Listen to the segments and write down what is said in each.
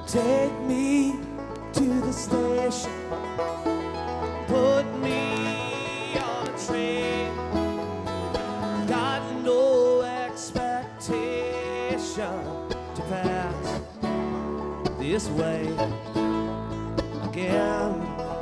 Take me to the station, put me on a train. Got no expectation to pass this way again.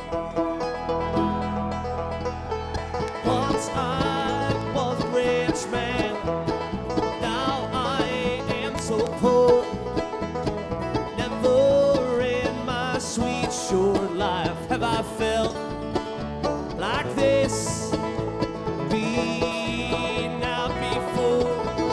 Once I was a rich man, now I am so poor. Never in my sweet short life have I felt like this been out before.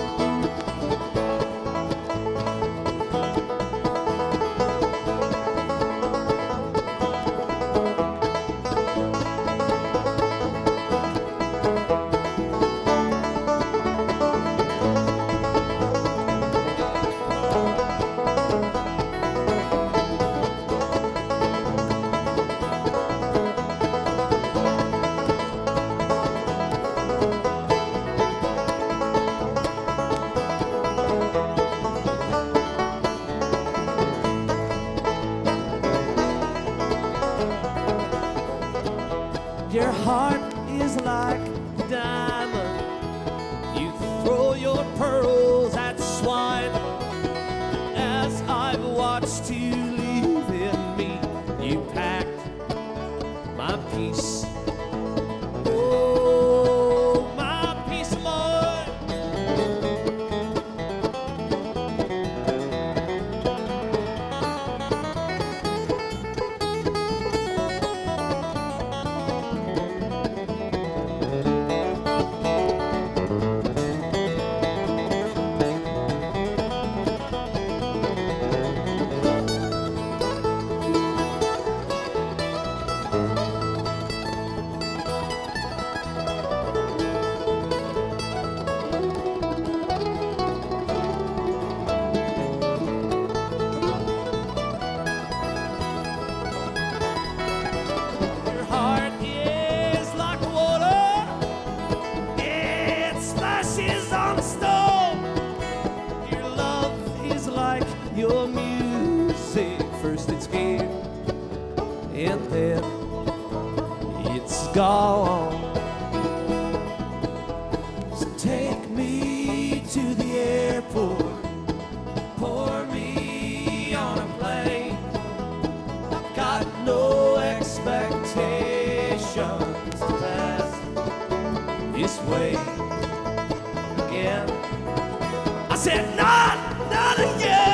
Your heart is like a diamond. You throw your pearls at swine. As I've watched you leave in me, you packed my peace. Oh, my peace of mind. Your music, first it's here and then it's gone. So take me to the airport, pour me on a plane. I've got no expectations to pass this way again. I said not again.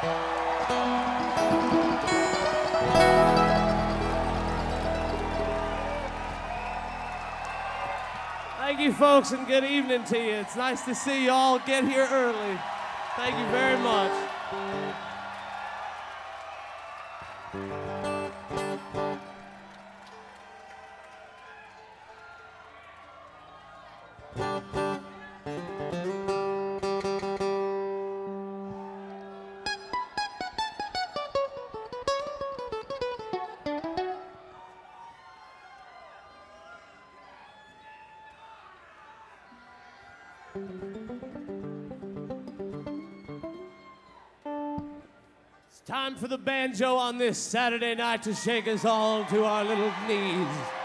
Thank you, folks, and good evening to you. It's nice to see you all get here early. Thank you very much. It's time for the banjo on this Saturday night to shake us all to our little knees.